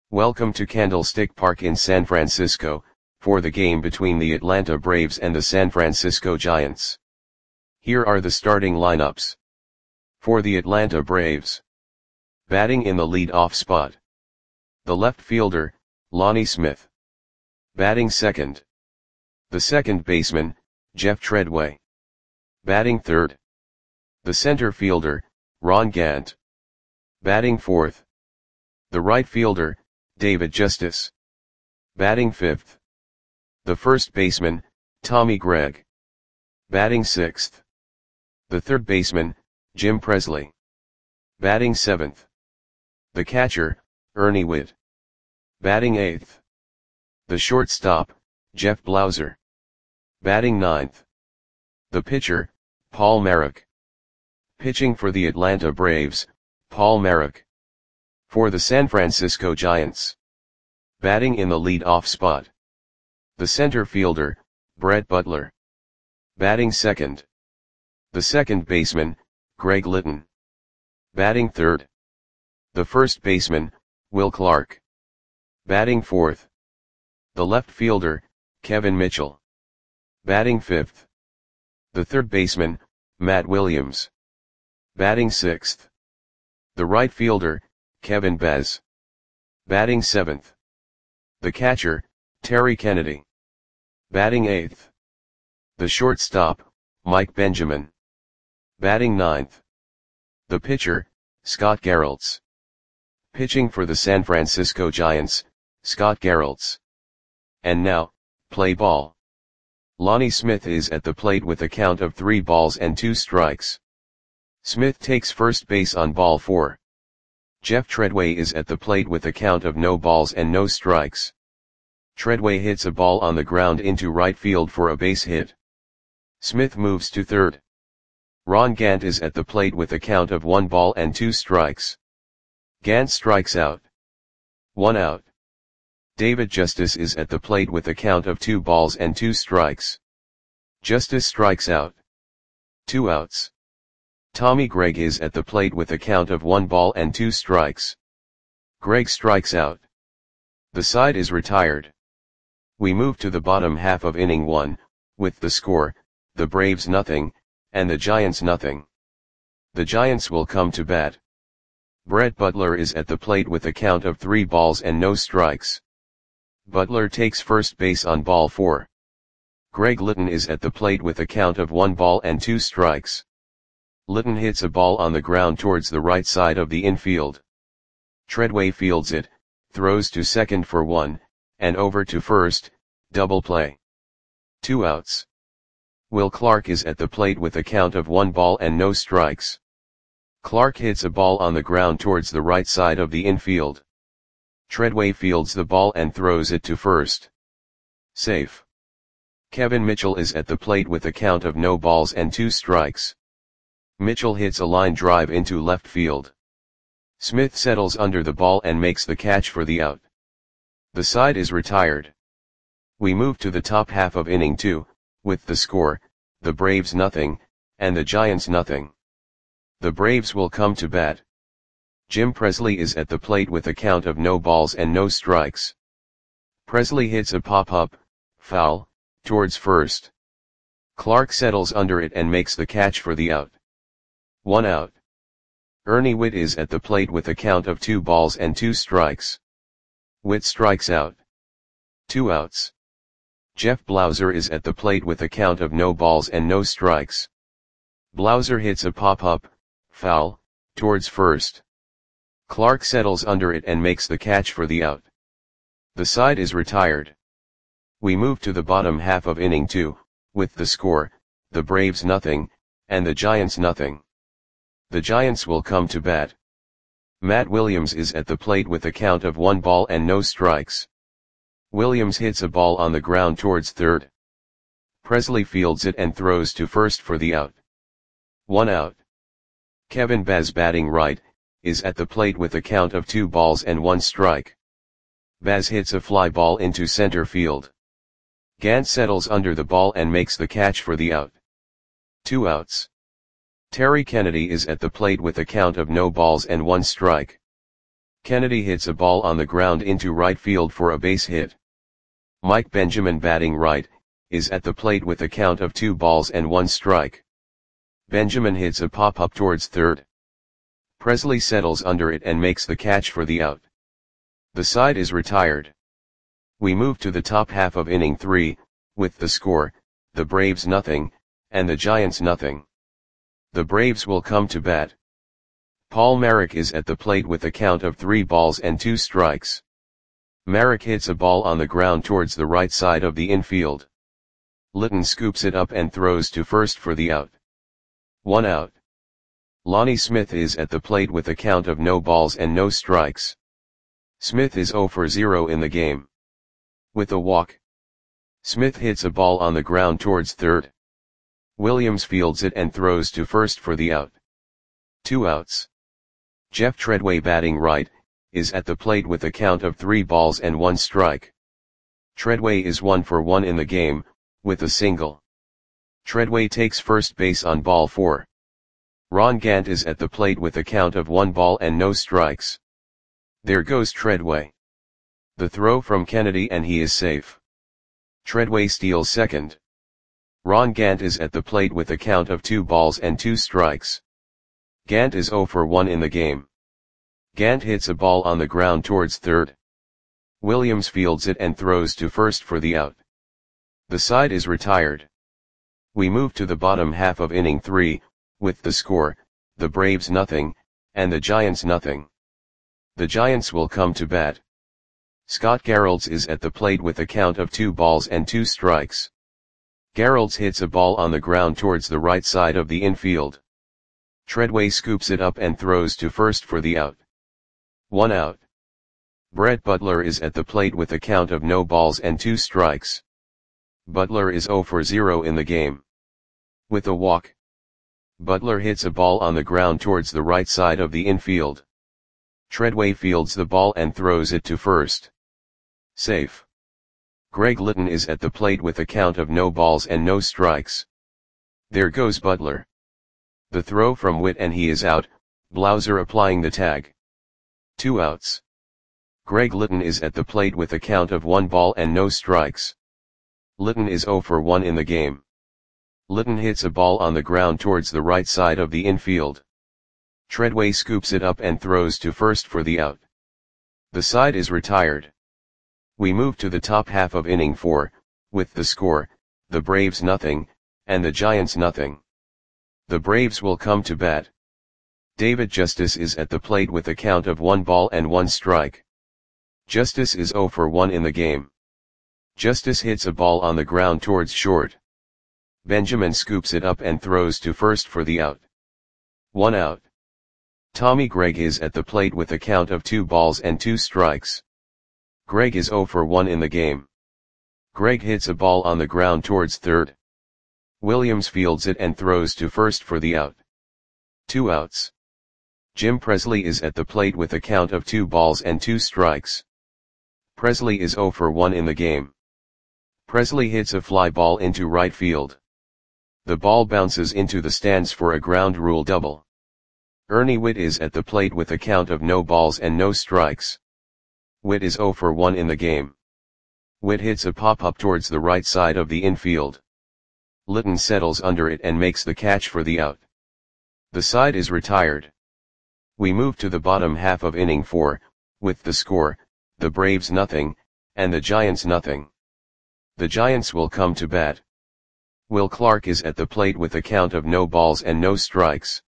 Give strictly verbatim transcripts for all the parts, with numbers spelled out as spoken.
Welcome to Candlestick Park in San Francisco, for the game between the Atlanta Braves and the San Francisco Giants. Here are the starting lineups. For the Atlanta Braves. Batting in the lead-off spot. The left fielder, Lonnie Smith. Batting second. The second baseman, Jeff Treadway. Batting third. The center fielder, Ron Gant. Batting fourth. The right fielder, David Justice. Batting fifth. The first baseman, Tommy Gregg. Batting sixth. The third baseman, Jim Presley. Batting seventh. The catcher, Ernie Whitt. Batting eighth. The shortstop, Jeff Blauser. Batting ninth. The pitcher, Paul Marek. Pitching for the Atlanta Braves, Paul Marek. For the San Francisco Giants. Batting in the lead-off spot. The center fielder, Brett Butler. Batting second. The second baseman, Greg Litton. Batting third. The first baseman, Will Clark. Batting fourth. The left fielder, Kevin Mitchell. Batting fifth. The third baseman, Matt Williams. Batting sixth. The right fielder, Kevin Bez. Batting seventh. The catcher, Terry Kennedy. Batting eighth. The shortstop, Mike Benjamin. Batting ninth. The pitcher, Scott Geraltz. Pitching for the San Francisco Giants, Scott Geraltz. And now, play ball. Lonnie Smith is at the plate with a count of three balls and two strikes. Smith takes first base on ball four. Jeff Treadway is at the plate with a count of no balls and no strikes. Treadway hits a ball on the ground into right field for a base hit. Smith moves to third. Ron Gant is at the plate with a count of one ball and two strikes. Gant strikes out. One out. David Justice is at the plate with a count of two balls and two strikes. Justice strikes out. Two outs. Tommy Gregg is at the plate with a count of one ball and two strikes. Gregg strikes out. The side is retired. We move to the bottom half of inning one, with the score, the Braves nothing, and the Giants nothing. The Giants will come to bat. Brett Butler is at the plate with a count of three balls and no strikes. Butler takes first base on ball four. Greg Litton is at the plate with a count of one ball and two strikes. Litton hits a ball on the ground towards the right side of the infield. Treadway fields it, throws to second for one, and over to first, double play. Two outs. Will Clark is at the plate with a count of one ball and no strikes. Clark hits a ball on the ground towards the right side of the infield. Treadway fields the ball and throws it to first. Safe. Kevin Mitchell is at the plate with a count of no balls and two strikes. Mitchell hits a line drive into left field. Smith settles under the ball and makes the catch for the out. The side is retired. We move to the top half of inning two, with the score, the Braves nothing, and the Giants nothing. The Braves will come to bat. Jim Presley is at the plate with a count of no balls and no strikes. Presley hits a pop-up, foul, towards first. Clark settles under it and makes the catch for the out. One out. Ernie Whitt is at the plate with a count of two balls and two strikes. Whitt strikes out. Two outs. Jeff Blauser is at the plate with a count of no balls and no strikes. Blauser hits a pop-up, foul, towards first. Clark settles under it and makes the catch for the out. The side is retired. We move to the bottom half of inning two, with the score, the Braves nothing, and the Giants nothing. The Giants will come to bat. Matt Williams is at the plate with a count of one ball and no strikes. Williams hits a ball on the ground towards third. Presley fields it and throws to first for the out. One out. Kevin Bez, batting right, is at the plate with a count of two balls and one strike. Baz hits a fly ball into center field. Gant settles under the ball and makes the catch for the out. Two outs. Terry Kennedy is at the plate with a count of no balls and one strike. Kennedy hits a ball on the ground into right field for a base hit. Mike Benjamin, batting right, is at the plate with a count of two balls and one strike. Benjamin hits a pop-up towards third. Presley settles under it and makes the catch for the out. The side is retired. We move to the top half of inning three, with the score, the Braves nothing, and the Giants nothing. The Braves will come to bat. Paul Marek is at the plate with a count of three balls and two strikes. Marek hits a ball on the ground towards the right side of the infield. Litton scoops it up and throws to first for the out. One out. Lonnie Smith is at the plate with a count of no balls and no strikes. Smith is zero for zero in the game. With a walk, Smith hits a ball on the ground towards third. Williams fields it and throws to first for the out. Two outs. Jeff Treadway, batting right, is at the plate with a count of three balls and one strike. Treadway is one for one in the game, with a single. Treadway takes first base on ball four. Ron Gant is at the plate with a count of one ball and no strikes. There goes Treadway. The throw from Kennedy and he is safe. Treadway steals second. Ron Gant is at the plate with a count of two balls and two strikes. Gant is zero for one in the game. Gant hits a ball on the ground towards third. Williams fields it and throws to first for the out. The side is retired. We move to the bottom half of inning three, with the score, the Braves nothing, and the Giants nothing. The Giants will come to bat. Scott Garrelds is at the plate with a count of two balls and two strikes. Garrelds hits a ball on the ground towards the right side of the infield. Treadway scoops it up and throws to first for the out. One out. Brett Butler is at the plate with a count of no balls and two strikes. Butler is zero for zero in the game. With a walk, Butler hits a ball on the ground towards the right side of the infield. Treadway fields the ball and throws it to first. Safe. Greg Litton is at the plate with a count of no balls and no strikes. There goes Butler. The throw from Witt and he is out, Blauser applying the tag. Two outs. Greg Litton is at the plate with a count of one ball and no strikes. Litton is zero for one in the game. Litton hits a ball on the ground towards the right side of the infield. Treadway scoops it up and throws to first for the out. The side is retired. We move to the top half of inning four, with the score, the Braves nothing, and the Giants nothing. The Braves will come to bat. David Justice is at the plate with a count of one ball and one strike. Justice is zero for one in the game. Justice hits a ball on the ground towards short. Benjamin scoops it up and throws to first for the out. One out. Tommy Gregg is at the plate with a count of two balls and two strikes. Gregg is zero for one in the game. Gregg hits a ball on the ground towards third. Williams fields it and throws to first for the out. Two outs. Jim Presley is at the plate with a count of two balls and two strikes. Presley is zero for one in the game. Presley hits a fly ball into right field. The ball bounces into the stands for a ground rule double. Ernie Witt is at the plate with a count of no balls and no strikes. Witt is zero for one in the game. Witt hits a pop-up towards the right side of the infield. Litton settles under it and makes the catch for the out. The side is retired. We move to the bottom half of inning four, with the score, the Braves nothing, and the Giants nothing. The Giants will come to bat. Will Clark is at the plate with a count of no balls and no strikes.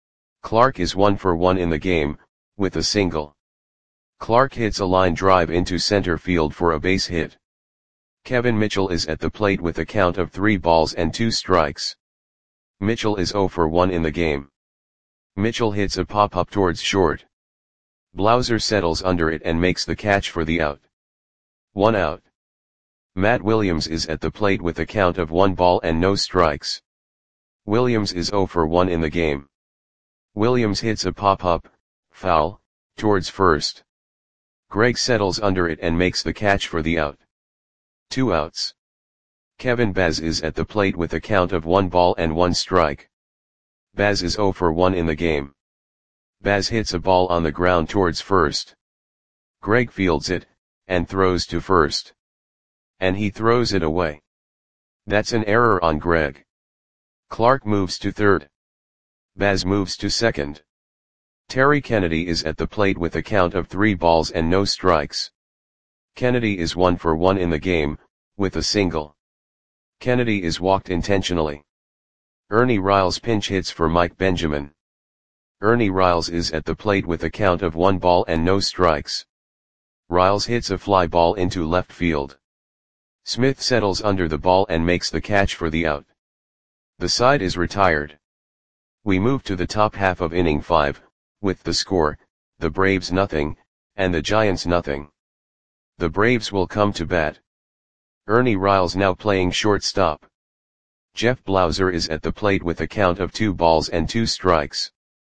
Clark is one for one in the game, with a single. Clark hits a line drive into center field for a base hit. Kevin Mitchell is at the plate with a count of three balls and two strikes. Mitchell is zero for one in the game. Mitchell hits a pop-up towards short. Blauser settles under it and makes the catch for the out. One out. Matt Williams is at the plate with a count of one ball and no strikes. Williams is zero for one in the game. Williams hits a pop-up, foul, towards first. Gregg settles under it and makes the catch for the out. Two outs. Kevin Baz is at the plate with a count of one ball and one strike. Baz is zero for one in the game. Baz hits a ball on the ground towards first. Greg fields it, and throws to first. And he throws it away. That's an error on Greg. Clark moves to third. Baz moves to second. Terry Kennedy is at the plate with a count of three balls and no strikes. Kennedy is one for one in the game, with a single. Kennedy is walked intentionally. Ernie Riles pinch hits for Mike Benjamin. Ernie Riles is at the plate with a count of one ball and no strikes. Riles hits a fly ball into left field. Smith settles under the ball and makes the catch for the out. The side is retired. We move to the top half of inning five, with the score, the Braves nothing, and the Giants nothing. The Braves will come to bat. Ernie Riles now playing shortstop. Jeff Blauser is at the plate with a count of two balls and two strikes.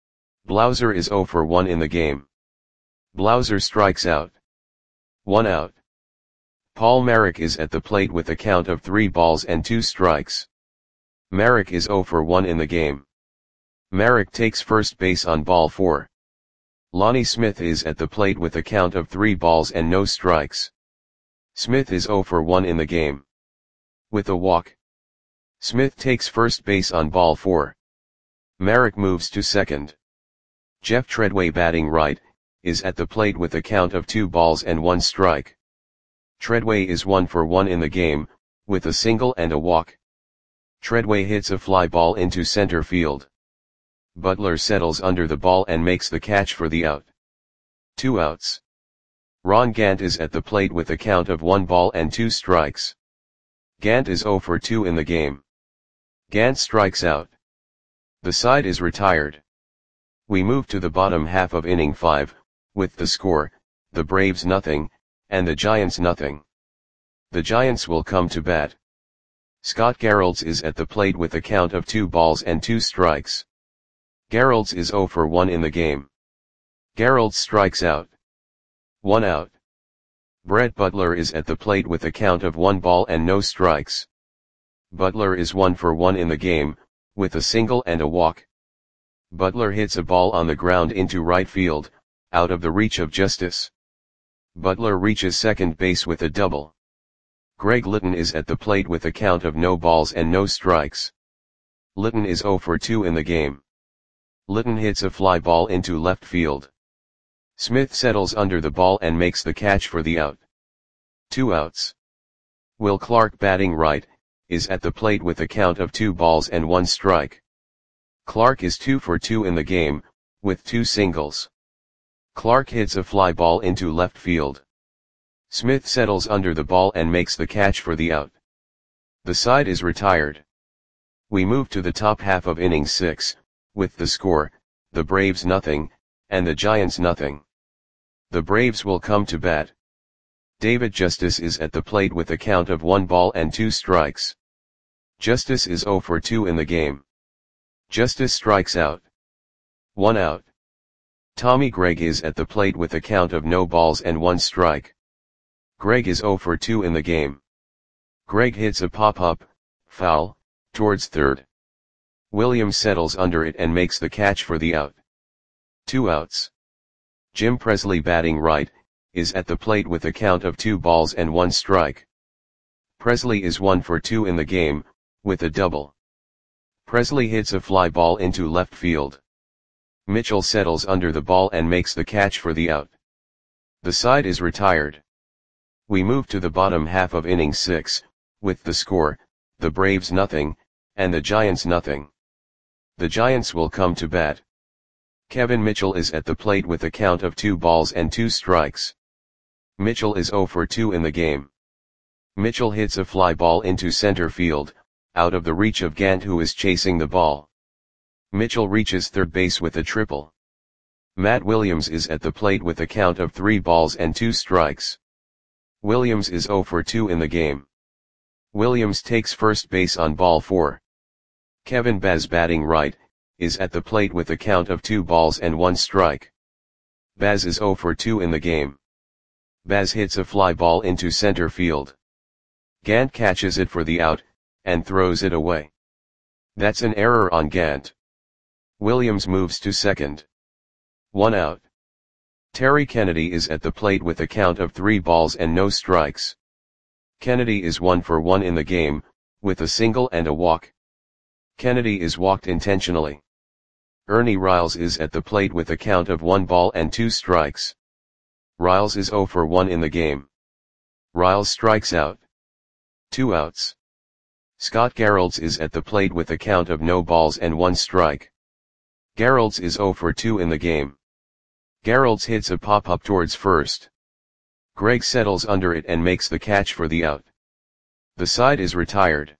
Blauser is zero for one in the game. Blauser strikes out. One out. Paul Marek is at the plate with a count of three balls and two strikes. Marek is zero for one in the game. Marek takes first base on ball four. Lonnie Smith is at the plate with a count of three balls and no strikes. Smith is zero for one in the game. With a walk. Smith takes first base on ball four. Marek moves to second. Jeff Treadway batting right, is at the plate with a count of two balls and one strike. Treadway is one for one in the game, with a single and a walk. Treadway hits a fly ball into center field. Butler settles under the ball and makes the catch for the out. Two outs. Ron Gant is at the plate with a count of one ball and two strikes. Gant is zero for two in the game. Gant strikes out. The side is retired. We move to the bottom half of inning five, with the score, the Braves nothing, and the Giants nothing. The Giants will come to bat. Scott Geralds is at the plate with a count of two balls and two strikes. Geralds is zero for one in the game. Geralds strikes out. One out. Brett Butler is at the plate with a count of one ball and no strikes. Butler is one for one in the game, with a single and a walk. Butler hits a ball on the ground into right field, out of the reach of Justice. Butler reaches second base with a double. Greg Litton is at the plate with a count of no balls and no strikes. Litton is zero for two in the game. Litton hits a fly ball into left field. Smith settles under the ball and makes the catch for the out. Two outs. Will Clark batting right, is at the plate with a count of two balls and one strike. Clark is two for two in the game, with two singles. Clark hits a fly ball into left field. Smith settles under the ball and makes the catch for the out. The side is retired. We move to the top half of inning six, with the score, the Braves nothing, and the Giants nothing. The Braves will come to bat. David Justice is at the plate with a count of one ball and two strikes. Justice is zero for two in the game. Justice strikes out. One out. Tommy Gregg is at the plate with a count of no balls and one strike. Gregg is zero for two in the game. Gregg hits a pop-up, foul, towards third. Williams settles under it and makes the catch for the out. Two outs. Jim Presley batting right, is at the plate with a count of two balls and one strike. Presley is one for two in the game, with a double. Presley hits a fly ball into left field. Mitchell settles under the ball and makes the catch for the out. The side is retired. We move to the bottom half of inning six, with the score, the Braves nothing, and the Giants nothing. The Giants will come to bat. Kevin Mitchell is at the plate with a count of two balls and two strikes. Mitchell is zero for two in the game. Mitchell hits a fly ball into center field, out of the reach of Gant, who is chasing the ball. Mitchell reaches third base with a triple. Matt Williams is at the plate with a count of three balls and two strikes. Williams is zero for two in the game. Williams takes first base on ball four. Kevin Baz batting right, is at the plate with a count of two balls and one strike. Baz is zero for two in the game. Baz hits a fly ball into center field. Gant catches it for the out, and throws it away. That's an error on Gant. Williams moves to second. One out. Terry Kennedy is at the plate with a count of three balls and no strikes. Kennedy is one for one in the game, with a single and a walk. Kennedy is walked intentionally. Ernie Riles is at the plate with a count of one ball and two strikes. Riles is zero for one in the game. Riles strikes out. Two outs. Scott Garrelds is at the plate with a count of no balls and one strike. Garrelds is zero for two in the game. Garrelds hits a pop-up towards first. Greg settles under it and makes the catch for the out. The side is retired.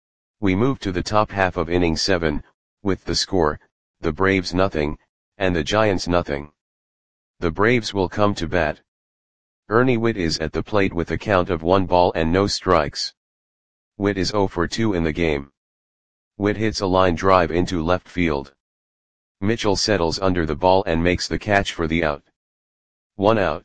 We move to the top half of inning seven, with the score, the Braves nothing, and the Giants nothing. The Braves will come to bat. Ernie Whitt is at the plate with a count of one ball and no strikes. Whitt is zero for two in the game. Whitt hits a line drive into left field. Mitchell settles under the ball and makes the catch for the out. One out.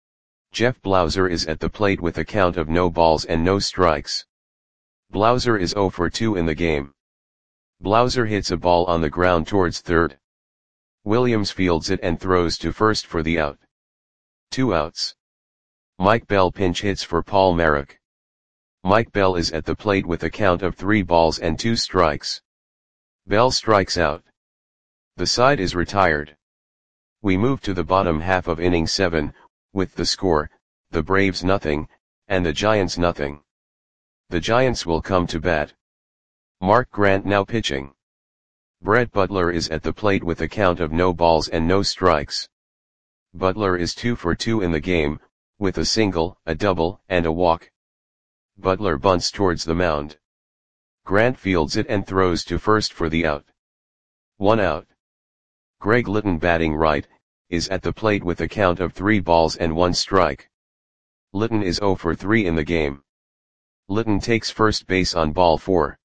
Jeff Blauser is at the plate with a count of no balls and no strikes. Blauser is zero for two in the game. Blauser hits a ball on the ground towards third. Williams fields it and throws to first for the out. Two outs. Mike Bell pinch hits for Paul Marek. Mike Bell is at the plate with a count of three balls and two strikes. Bell strikes out. The side is retired. We move to the bottom half of inning seven, with the score, the Braves nothing, and the Giants nothing. The Giants will come to bat. Mark Grant now pitching. Brett Butler is at the plate with a count of no balls and no strikes. Butler is two for two in the game, with a single, a double, and a walk. Butler bunts towards the mound. Grant fields it and throws to first for the out. One out. Greg Litton batting right, is at the plate with a count of three balls and one strike. Litton is zero for three in the game. Litton takes first base on ball four.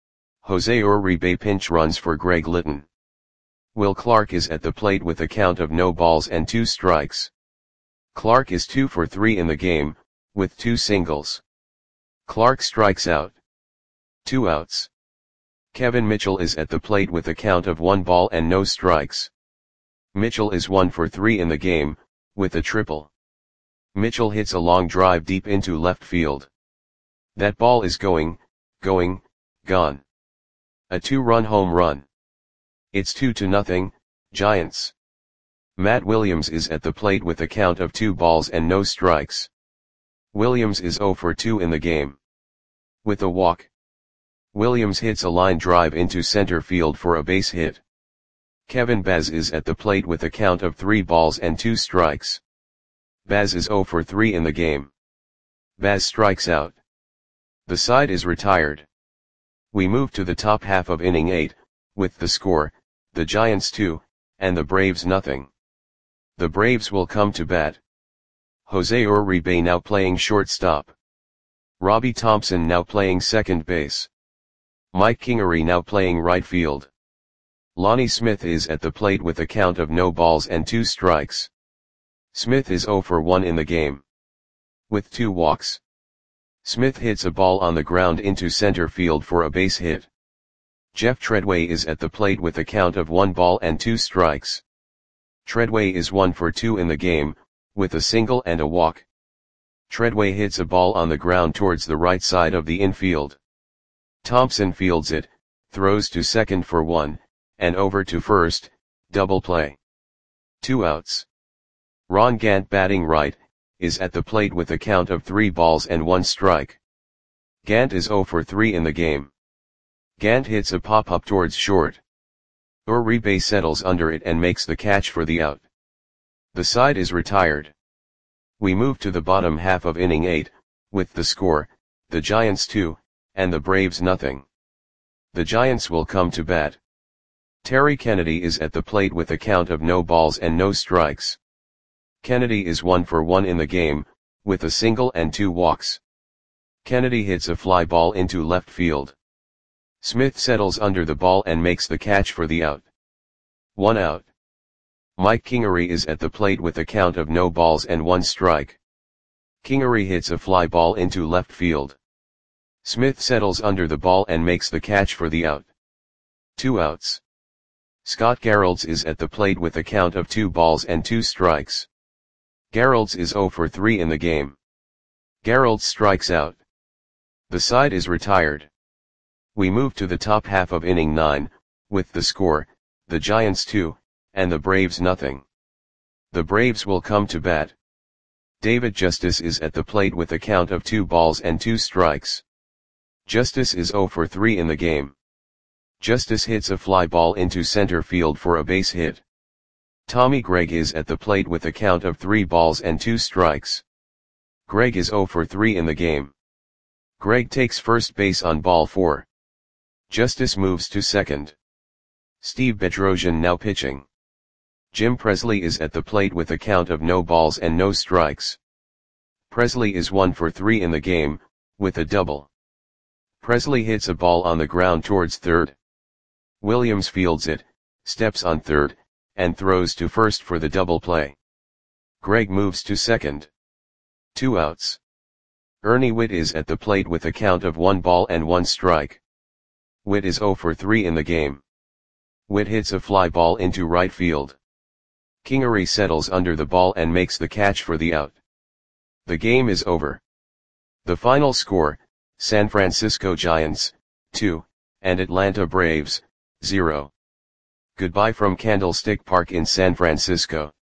Jose Uribe pinch runs for Greg Litton. Will Clark is at the plate with a count of no balls and two strikes. Clark is two for three in the game, with two singles. Clark strikes out. Two outs. Kevin Mitchell is at the plate with a count of one ball and no strikes. Mitchell is one for three in the game, with a triple. Mitchell hits a long drive deep into left field. That ball is going, going, gone. A two-run home run. It's two to nothing, Giants. Matt Williams is at the plate with a count of two balls and no strikes. Williams is zero for two in the game. With a walk. Williams hits a line drive into center field for a base hit. Kevin Baz is at the plate with a count of three balls and two strikes. Baz is zero for three in the game. Baz strikes out. The side is retired. We move to the top half of inning eight, with the score, the Giants two, and the Braves nothing. The Braves will come to bat. Jose Uribe now playing shortstop. Robbie Thompson now playing second base. Mike Kingery now playing right field. Lonnie Smith is at the plate with a count of no balls and two strikes. Smith is zero for one in the game. With two walks. Smith hits a ball on the ground into center field for a base hit. Jeff Treadway is at the plate with a count of one ball and two strikes. Treadway is one for two in the game, with a single and a walk. Treadway hits a ball on the ground towards the right side of the infield. Thompson fields it, throws to second for one, and over to first, double play. Two outs. Ron Gant batting right, is at the plate with a count of three balls and one strike. Gant is zero for three in the game. Gant hits a pop-up towards short. Uribe settles under it and makes the catch for the out. The side is retired. We move to the bottom half of inning eight, with the score, the Giants two, and the Braves nothing. The Giants will come to bat. Terry Kennedy is at the plate with a count of no balls and no strikes. Kennedy is one for one in the game, with a single and two walks. Kennedy hits a fly ball into left field. Smith settles under the ball and makes the catch for the out. One out. Mike Kingery is at the plate with a count of no balls and one strike. Kingery hits a fly ball into left field. Smith settles under the ball and makes the catch for the out. Two outs. Scott Garrelds is at the plate with a count of two balls and two strikes. Geralds is zero for three in the game. Geralds strikes out. The side is retired. We move to the top half of inning nine, with the score, the Giants two, and the Braves nothing. The Braves will come to bat. David Justice is at the plate with a count of two balls and two strikes. Justice is zero for three in the game. Justice hits a fly ball into center field for a base hit. Tommy Gregg is at the plate with a count of three balls and two strikes. Gregg is zero for three in the game. Gregg takes first base on ball four. Justice moves to second. Steve Bedrosian now pitching. Jim Presley is at the plate with a count of no balls and no strikes. Presley is one for three in the game, with a double. Presley hits a ball on the ground towards third. Williams fields it, steps on third, and throws to first for the double play. Gregg moves to second. Two outs. Ernie Whitt is at the plate with a count of one ball and one strike. Whitt is zero for three in the game. Whitt hits a fly ball into right field. Kingery settles under the ball and makes the catch for the out. The game is over. The final score, San Francisco Giants, two, and Atlanta Braves, zero. Goodbye from Candlestick Park in San Francisco.